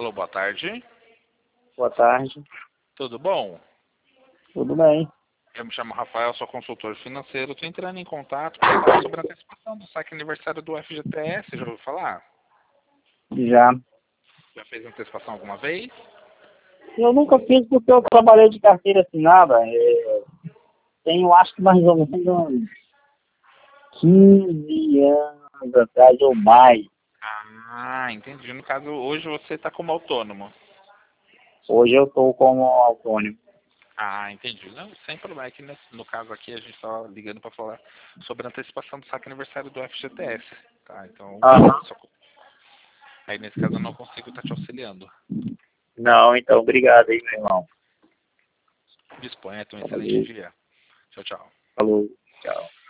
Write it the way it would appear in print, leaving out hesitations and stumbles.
Alô, boa tarde. Boa tarde. Tudo bom? Tudo bem? Eu me chamo Rafael, sou consultor financeiro. Estou entrando em contato para falar sobre a antecipação do saque aniversário do FGTS. Já ouviu falar? Já. Já fez antecipação alguma vez? Eu nunca fiz porque eu trabalhei de carteira assinada. Tenho, acho que mais ou menos uns 15 anos atrás ou mais. Ah, entendi. No caso, hoje você está como autônomo. Hoje eu estou como autônomo. Ah, entendi. Não, sem problema. É que no caso aqui a gente está ligando para falar sobre a antecipação do saque aniversário do FGTS. Tá, então, Aham. aí nesse caso eu não consigo estar te auxiliando. Não, então obrigado aí, meu irmão. Disponha, tenha um excelente Falou. dia. Tchau, tchau. Falou. Tchau.